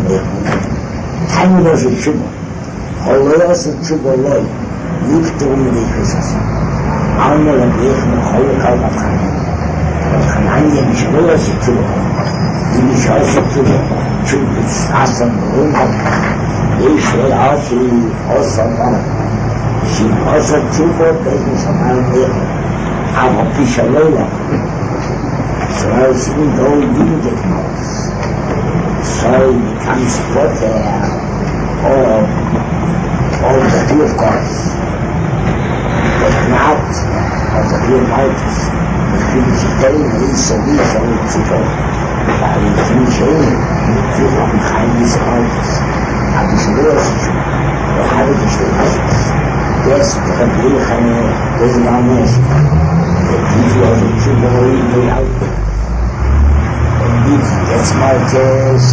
Time was a tshuva. Holoyos a tshuva loy. Niftu medikushas. Alma lebech mecholokal batchanim. Batchananya mishvoyos a tshuva. Mishvoyos a tshuva. Tshuva asan berunam. Yeshua Asi Osa Dana. She Osa Tshuva business of our name. Ava Pishalola. So as we go didn't get mouse. So he becomes potter of the two cars. But not of the two mountains. The finish day, Lisa, Tshuva. But he finish in Tshuva behind these mountains. Aber ich will es nicht. Wir haben die Stimme. Das Problem das war nicht. Die Leute zu wollen, die Auto. Und die jetzt mal das,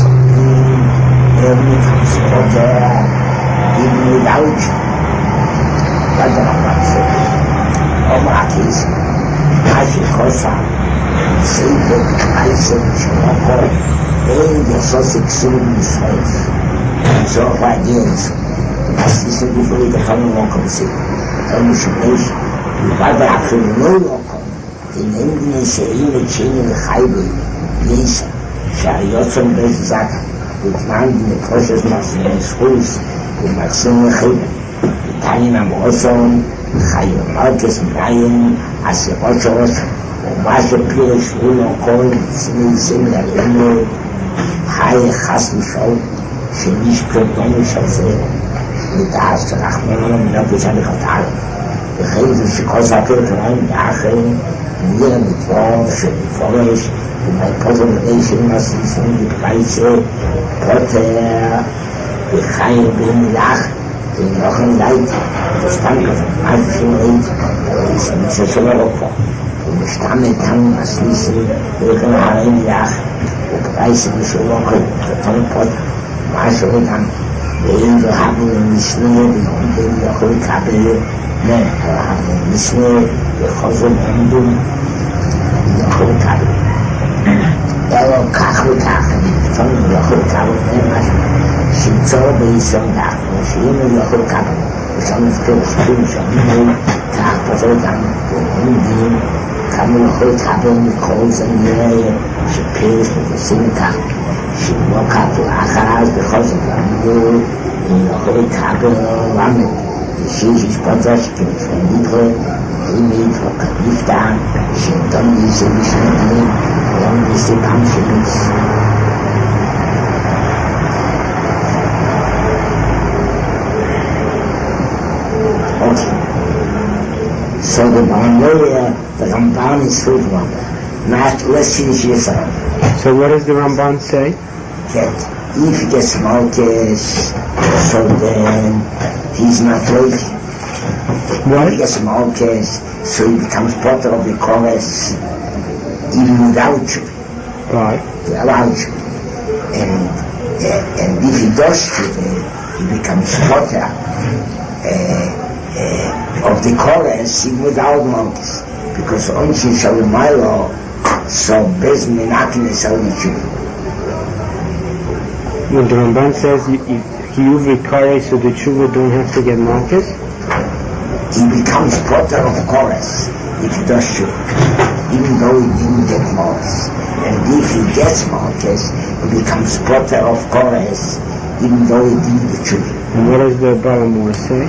mit Transporter, die mit Auto. Das war noch was. Aber Akis, Asche Kosa, Sebe, Eise, Schwoko, der Soße Xulun ist weiß. So far against as this is before the coming walk of the city. And we should make the Bible actually no local. The name is a chain of the highway, Lisa, Shariotson Bezaka, with man in the process of the schools, with Maxim Chayim, the Tanin Amoson, Chayim Marcus Brian, as a Ochoros, or Masha Pirish, Uno Coin, similar, High Hasmi Show. שניש קרדוניש הזה לדעת שאנחנו לא בשביל חתר וכן זה שכל ספר תראים לאחרים נראה מתבור שמפורש ומהפוזר מדיישים מסיסים בפרייצה פוטר וחיים במלאך ונוחם לית וסתם כזה מה זה שמרית זה מישהו שלא רופא ומשתם איתנו מסיסים וכן הרים מלאך ופרייצה בשבילו כתון פוטר משהו איתם, ואם לא haben משנה, ואם לא יכול לקבל, לא, haben משנה, וחוזר עומדים, לא יכול לקבל. אלא כך וכך, לפעמים לא יכול לקבל, משהו, שיצור בישראל דחנו, שאם לא יכול לקבל, ושם נזכר שפים שאומרים, כך פוזר גם, ועומדים, כמה לא יכול לקבל מכל זה נראה, שפרש ותשים כך, שלא קפו אחז בכל זאת למדו ולא יכול לקבל למד ושיש פוצה שכנפרנית אימית וקליפתה שאתם ניסו בשנתיים ולא ניסו פעם שניס אוקיי so the Ramban is food one not let's finish this up. So what does the Ramban say? That if he gets Malkus, so then he's not lazy. What? If he gets Malkus, so he becomes part of the chorus, even without you. Right. Without you. And if he does you, he becomes part of the chorus, even without Malkus. Because only Shalomilo, so bez menaknes al tshuva. When the Ramban says if you recur, so the tshuva don't have to get markers, he becomes potter of chorus if he does tshuva, even though he didn't get markers. And if he gets markers, he becomes potter of chorus, even though he didn't get tshuva. And what does the Balamor say?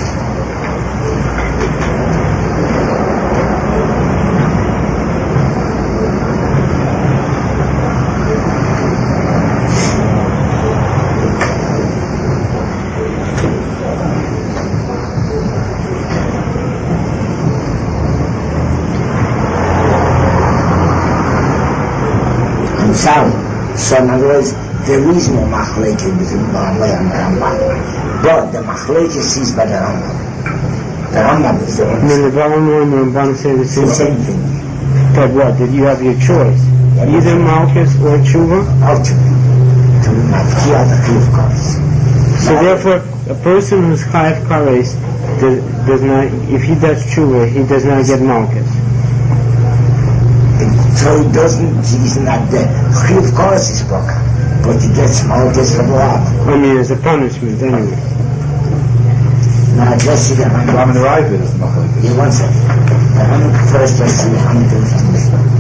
So in other words, there is no machlekes between Balamor and Rambam. But the machlekes is by the Rambam. The Rambam is the one. And the Balamor and the Rambam say the same thing. That what? That you have your choice. Either Malkus or Tshuva? Or Tshuva. To Mafkia the Chiyuv Kares. So therefore, a person who's Chiyuv Kares does not, if he does Tshuva, he does not get Malkus. So he doesn't, he's not there. Chiyuv Kares is broken. but he gets Malkus for the love. I mean, as a punishment, anyway. Now, just see the Rambam. Rambam the Ravid is Machlokes. Yeah, one second. The Rambam first, just see the Rambam.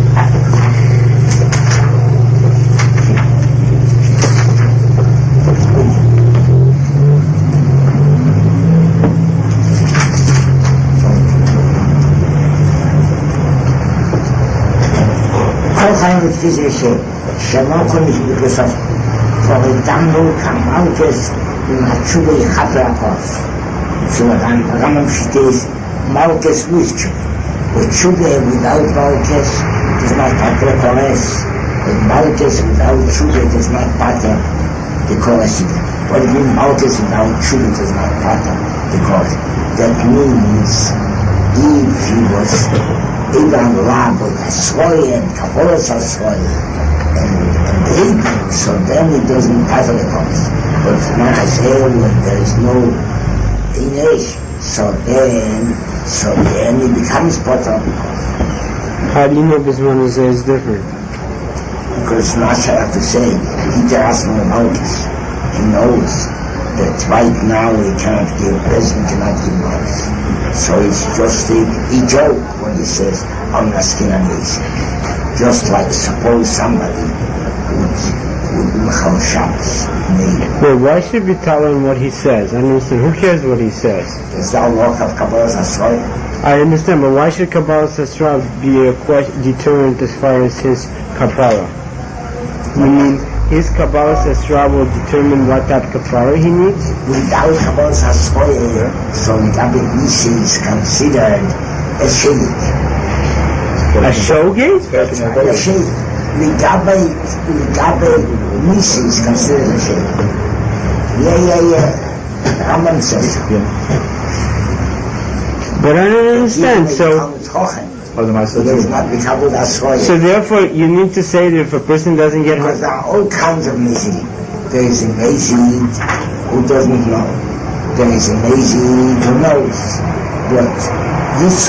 Mit physische Schemokon nicht begriffen. Vor dann nur kam Malkes in Hatschuwe Chaprakos. So Rambam steht Malkes with Tshuve without Malkes does not pater Kores. And Malkes without Tshuve does not pater the Kores. What do you mean Malkes without Tshuve does not pater the Kores? That means if he was Abraham Lab with Asroy and Kabbalas Asroy and Hebrew, so then it doesn't pass the course. But if not Hazel and there is no English, so then it becomes part of the course. How do you know this one is different? Because Nasha have to say, he asked me about this. He knows that right now he cannot give, President cannot give notice. So it's just a joke when he says, I'm not skin and lazy. Just like suppose somebody would Mechal Shabbos. Wait, why should we tell him what he says? I understand. Who cares what he says? Is that a law of Kabbalas Asroy? I understand, but why should Kabbalas Asroy be a deterrent as far as his kapara? You mean his Kabbalas Asroy will determine what type of kapara he needs? Without Kabbalas Asroy, so Gabit Nisi is considered a shayik. A shogate? That's right, a shayik. Gabit Nisi is considered a shayik. Yeah. Rambam says so. But I don't understand, so therefore you need to say that if a person doesn't get because there are all kinds of Mezid. There is a Mezid who doesn't know. There is a Mezid who knows. But this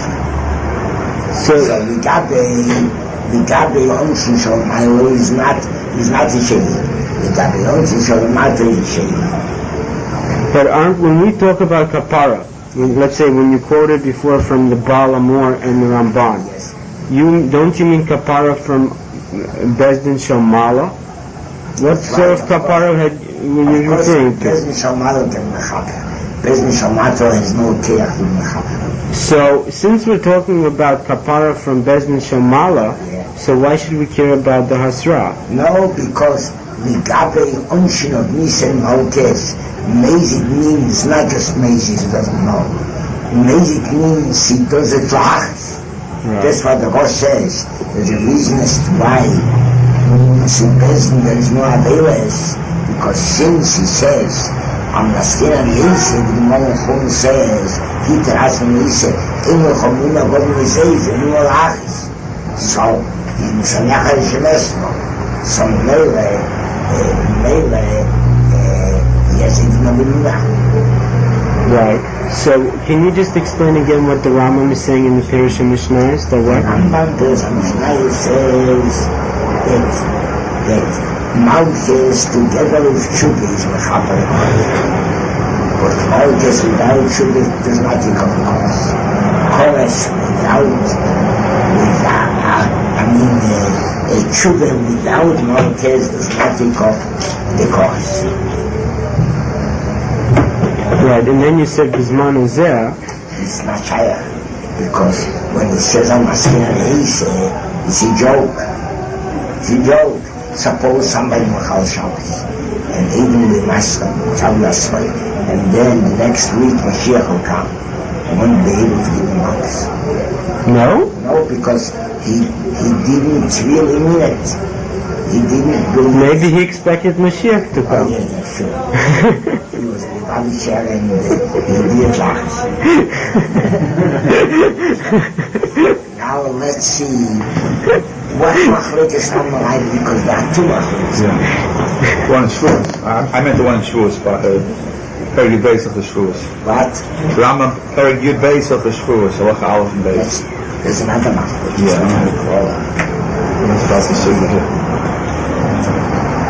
so the Gabi Onsin Shal Mailo is not a Shayik. The Gabi Onsin Shal Mailo is a Shayik. But when we talk about kapara, let's say when you quoted before from the Baal Amor and the Ramban, yes. Don't you mean kapara from Bezdin Shalmala? What sort of kapara were you referring to? Bezdin Shalmala can mechaber. Bezdin Shalmala has no keach to mechaber. So since we're talking about kapara from Bezdin Shalmala, so why should we care about the Hasra? No, because the Gabe Unshin of Nisan Malkes, Mezid means not just Mezid, he doesn't know. Mezid means he does it lachas. Right. That's what the Rosh says. There's a reason as to why in Bezdin there is no Aveles, because since he says, on the skin of Yisrael, the Gemara Chum says, Peter has from Yisrael, Inu Chomina Godin Yisrael, Inu Lachas. So, in Shanyach HaShemesno, so Mele, yes, even a Bimina. Right. So, can you just explain again what the Rambam is saying in the Perush Mishnayos? The what? The Rambam Perush Mishnayos says that Malkes together with Tshuva is mechaber. But Malkes without Tshuva does not become Kores. Kores a Tshuva without Malkes does not become the Kores. Right, and then you said Bizman Uzeh. It's not higher, because when it says on Maskina Reise, it's a joke. It's a joke. Suppose somebody Mechal Shabbos, and even the Master, and then the next week Mashiach will come, and won't be able to give him marks. No, because he didn't really mean it. He didn't believe. Maybe he expected Mashiach to come. Oh, yeah, that's true. He was in the body chair and he did lachas. Now let's see. What machlekes are like, because there are two machlekes. Yeah. One in Shavuos. I meant the one in Shavuos, but Perek Yud Beis of the Shavuos. What? Rambam Perek Yud Beis of the Shavuos. Halacha Aleph and Beis. There's another machlekes. Yeah. That's the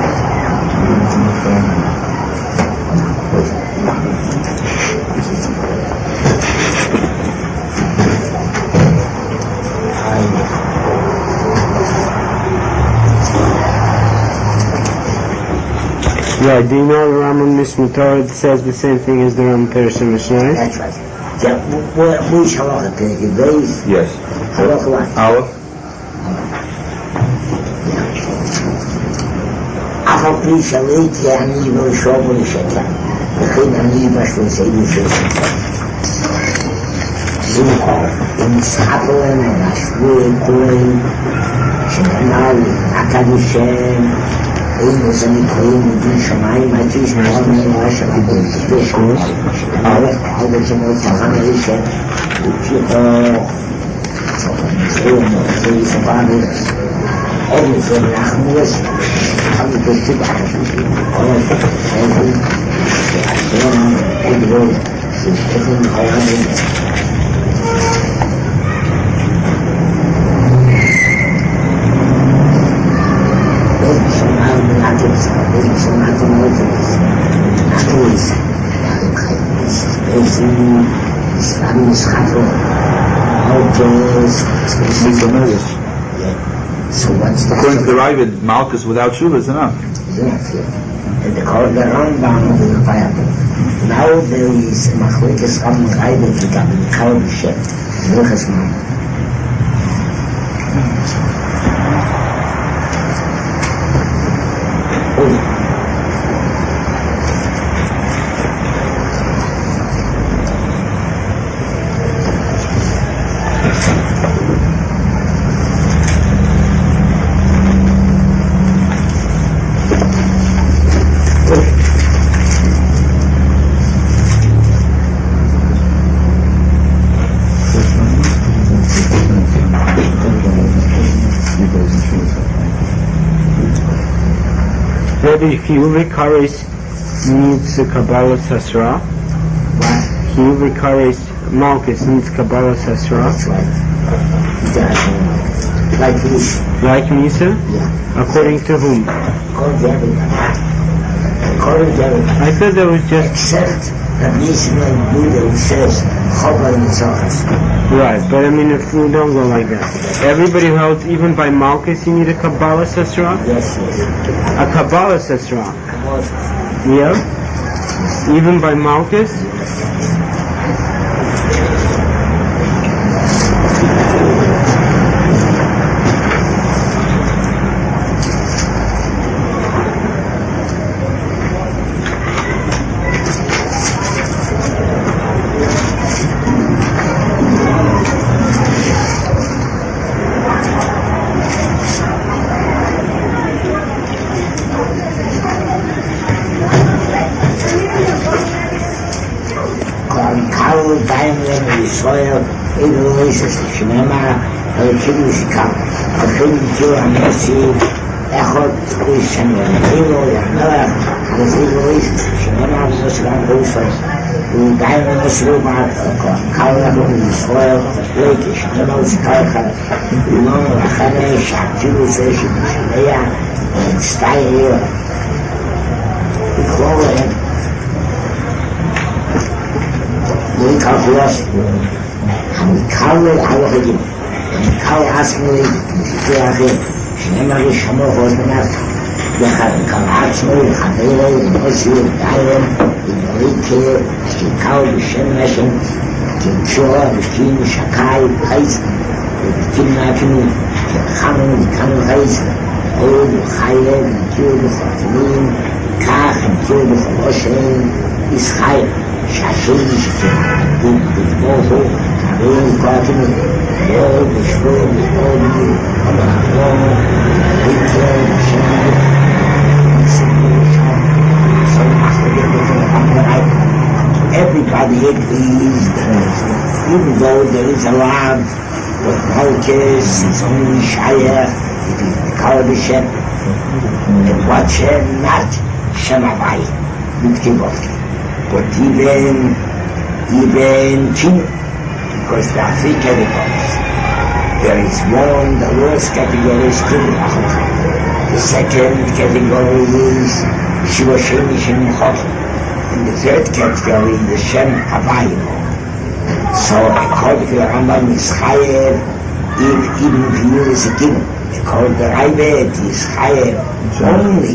Right, do you know the Rambam Mishnah Torah says the same thing as the Rambam Perush Mishnah? That's right. Yeah, which halacha? The base? Yes. Halacha what? Aleph. אף על פי שלאיתי אני בראשו ולשקר וכן אני בשביל לשקר זוכו ונסחפו להם ונשבו כולם שנאמר לי הקדישם אין זה נקראים מבין שמיים הייתי שנאמר מנהל של הבן הולך בעוד שמות תחם הראשון ותיכו זה יספה מרס עוד מזה אנחנו עושים I'm going to sit down So what's that? According to the Ravid, Malchus without Shuvah is enough. Yes, yeah. And they call it the Rambam in the Bible. Now there is a Machlekes Rambam Ravid regarding the Kal B'Shem. Zilchas Mama. If Yuvikaris needs Kabbalah Sasra, Yuvikaris Malchus needs Kabbalah Sasra. That's right. Like Misa. Like Misa? Yeah. According to whom? According to everybody. According to everybody. I thought that was just... Except that Misa like Buddha says Chobah Mitzachas. Right, but I mean if we don't go like that. Everybody who holds, even by Malchus, you need a Kabbalah Sasra? Yes, yes. A Kabbalah Sasra? Yeah? Even by Malchus? Israel, even Oasis, Shinema, Kiddushikam, Kiddushikam, Amasi, Echot, Shinema, Yamela, and even Oasis, Shinema, Muslim, Oasis, the Diamond Muslim, Kala, Israel, Lake, Shinema, Skalka, Long, Hane, Shaktibu, Shinea, and Style, the Clover. We can't do us. And Carl, our him. And Carl asked me to him. She never is some of us enough. We had come out to me, Havelo, in Ossie, in Diamond, in Rike, she Carl, the Shem Nation, King Chua, the King Shakai, Heiss, the King Nathan, the Hammond, the Kamen Heiss, Old, the Chayev, the Kiyod, the Chatimin, Kach, and Kiyod, the Choloshem, is Chayev. Shashim Shkim, Boho, Rin Kotimi, Lord, the Shvur, the Body, Abahom, Hitler, Shemad, everybody agrees that even though there is a love, but Malchus is only Shaya, it is the Kalabishem, and what Shem, not Shemavai, Biktivovki. But even King, because there are three categories. There is one, the lowest category is Kudubachot. The second category is Shiva Shemi Shem Chok. And the third category is the Shem Havayim. So according to the Rambam is Chayev, even if you is a king, according to the Ravid is Chayev only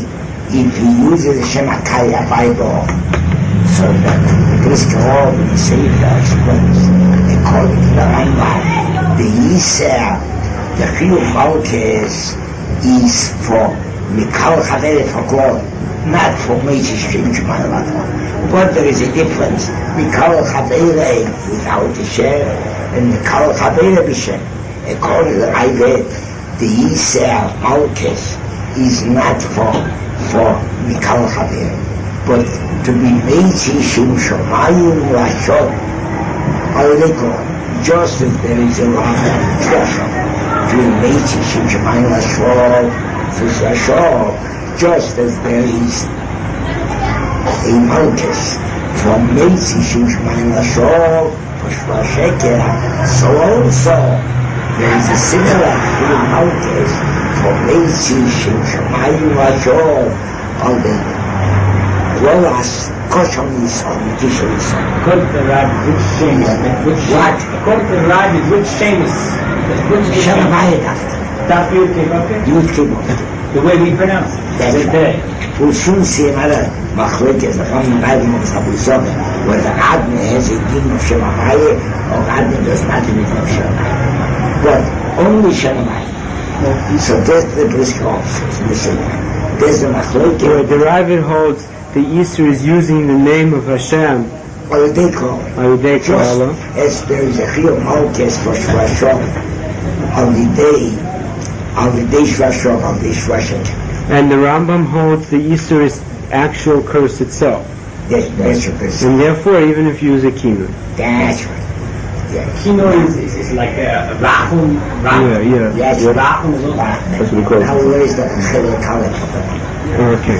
if he uses the Shem HaKaya Bible, so that the Brisker Rov in the Sefer explains, according to the Rambam, the Yisr, the Chiyuv Malkes, is for Mikal Chavere for glory, not for Meitzis Shem Shemayim. But there is a difference. Mikal Chavere without the Shem, and Mikal Chavere b'Shem. According to the Rambam, the Yisr Malkes is not for Mikal Chavere, but to be Meitzis Shem Shemayim Lashon, how they call it, just as there is a Rambam Tzvashon, to be Meitzis Shem Shemayim Lashon, just as there is a Malkes for Meitzis Shem Shemayim Lashon, for Shvar Sheker, so also there is a similar Malkes for Meitzis Shem Shemayim Lashon, all the Rolas, Koshonis, and Tishonis. According to the Rabbi, which shame is which? What? According to the Rabbi, which shame is which Shem HaMayadaft. Daf Yud Kevavke? Yud Kevavke. The way we pronounce it. That's right. We'll soon see another Machlokes, the Chachamim Rambam of Abu Zohar, where the Adne has a din of Shem HaMayeh, or Adne does not have a din of Shem HaMayeh. But only Shem HaMayeh. So that's the Brisker Rov says, listen, there's the Machlokes. The Ravid holds the Easter is using the name of Hashem. Or they call it. Just as there is a Chiyuv Malkes for Shvar Shov, on the day Shvar Shov, on the Shvar Sheker. And the Rambam holds the Easter is actual curse itself. Yes, that's your curse. And therefore, even if you use a Kino. That's right. Yeah. Kino is like a Rachum. Yeah. Yes, Rachum is all that. That's what we call it. Now where is the Chilei Kalech? Okay.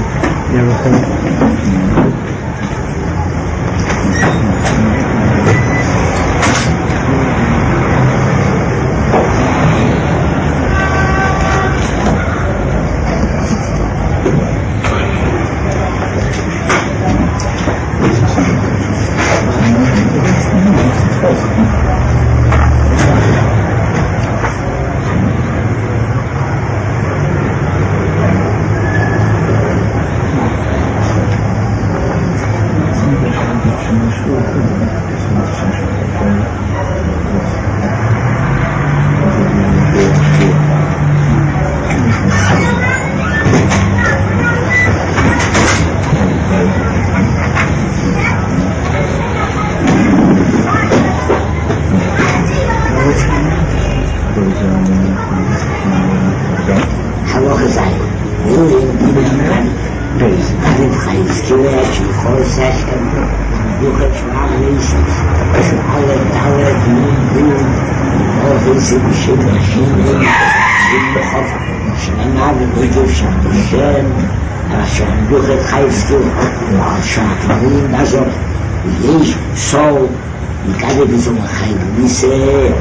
So, you got to be some kind of only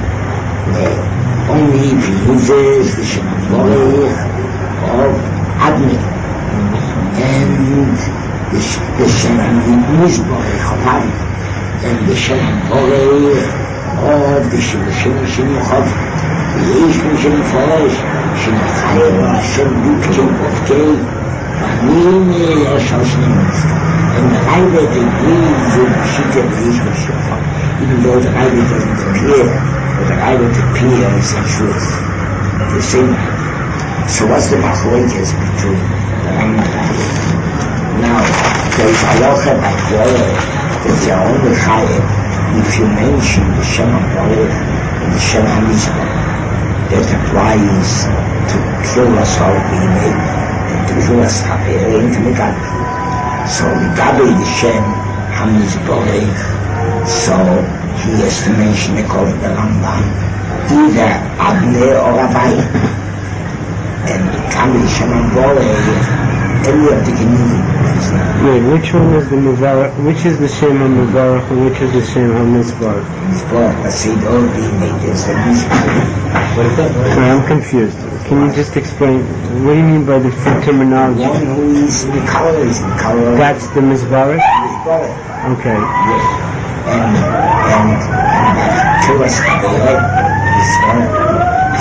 if he uses the Shem HaBorech of Adne and the Shem HaMizborech of Adne and the Shem HaBorech of the Shem HaShem ויש מי שמפורש שמחייב השם בוקי בוקי ואני נראה שנמוס and the Rebbe agrees with Pshita B'Yishma Shofar, even though the Rebbe doesn't appear, but the Rebbe appears in truth. The same. So what's the machlokes between the Rambam and the Rebbe? Now, there is halacha by Torah that they are only chayav if you mention the Shem HaBorech and the Shem HaMizborech. That applies to Tzuras HaObinei and to Tzuras HaPerei and to Megabe. So Megabe the Shem HaMizborech, so he has to mention according to the Rambam either Adne or Abai, and Megabe the Shem HaMizborech any of the Genelim. Wait, which one is the Mevarach? Which is the Shem HaMevarach and which is the Shem HaMizborech? Mizborech, I said all being made is the Mizborech. I'm confused. Can you just explain? What do you mean by the terminology? One who is in the color is in color. That's the Mizborech? Mizborech. Okay. Yes. And Tzuras HaPerei is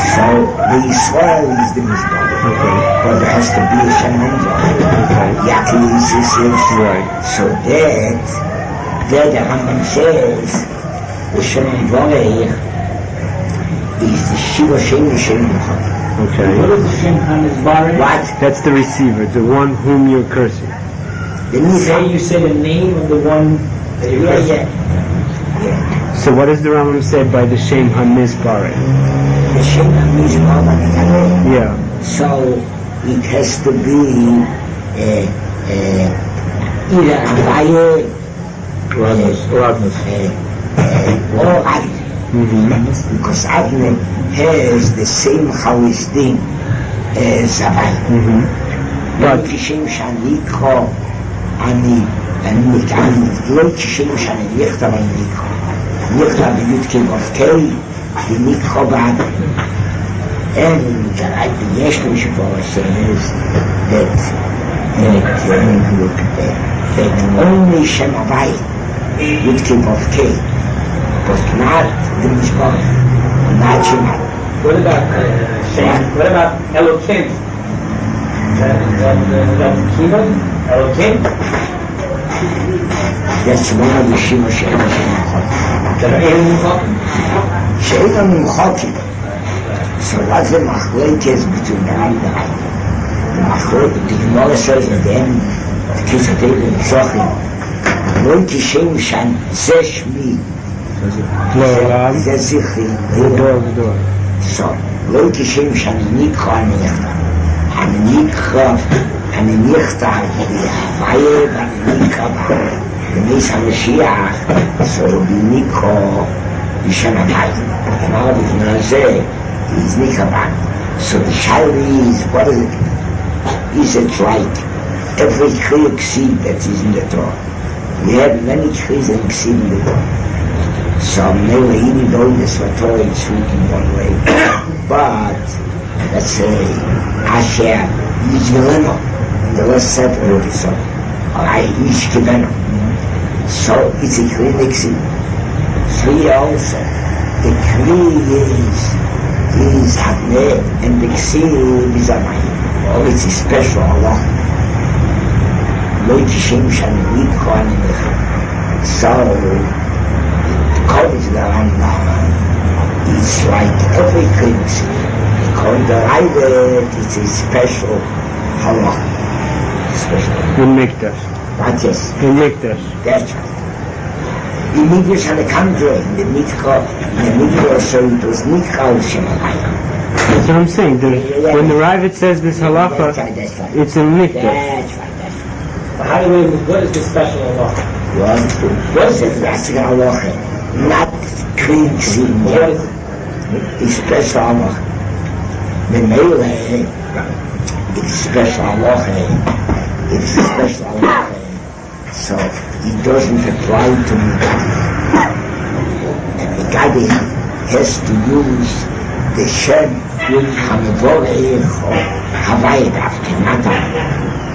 So the Israel is the Mizbah. Okay. But there has to be a Shem Hamvarech. Okay. Yaakov is Right. So that the Rambam says the Shem Hamvarech is the Shiva Shem Shem Yochad. Okay. What is the Shem HaMizbarech? What? That's the receiver, the one whom you're cursing. The Nizar. You say the name of the one that you're cursing. Yeah. So what does the Rambam say by the Shem HaMizbarech? The Shem Hamizbarech. Yeah. So it has to be either Abaye or Avner. Because Avner has the same Chavisdim as Abaye. But כשם שאני אקרא, אני לא כשם שאני נכתב אני נקרא. נכתב בי"ק ו"ק, ונקרא באבא. And יש לי שבוע says that only Shem Havai, י"ק ו"ק, but not the Mizbah, not Shem Havai. What about Shem? What about Elokim? Is that Kiva? Elokim? That's one of the Shema Shem Havai. That are in Muchakim? שאין ממחוקים. So what's the machlekes between the Rambam? The machlekes, the Gemara says at the end, the Kisatei and Tzachim, לא כשם שן, זה שמי, לעולם, זה זכרי, גדול גדול. So, לא כשם שאני נקרא אני נכתב בהוויה ואני נקרא בנס המשיח, so be נקרא בשם הבית. אמר בזמן הזה, is נקרא. So the shaila is, what is it? Is it like every kriya seed that is in the Torah? We have many kriyas and seed in the Torah. So maybe even though this Torah is written one way, but let's say Asher Yizgeleno, the last separate so I Yishkeveno. So it's a kriya mixing. So here also the kriya is Havneh and the ksiv is Amayim. Oh, it's a special Allah. Lo Kishem Shani Nikra Nimecha. So according to the Rambam, it's like every cleansing. According to the Rambam, it's a special halach. Special. In Mikdash. What is? In Mikdash. That's right. In Mikdash on the contrary, in the Mikdash, so it was Mikra Shem Havai. That's what I'm saying. When the Ravid says this halacha, it's in Mikdash. That's right. But how do we, what is the special halacha? What is it? That's the halacha. Not cleansing. What is it? It's special halacha. The Meileh, it's special halacha. It's special halacha. So it doesn't apply to me. And the Gadi has to use the Shem Hamavorech or Havai Dafke, not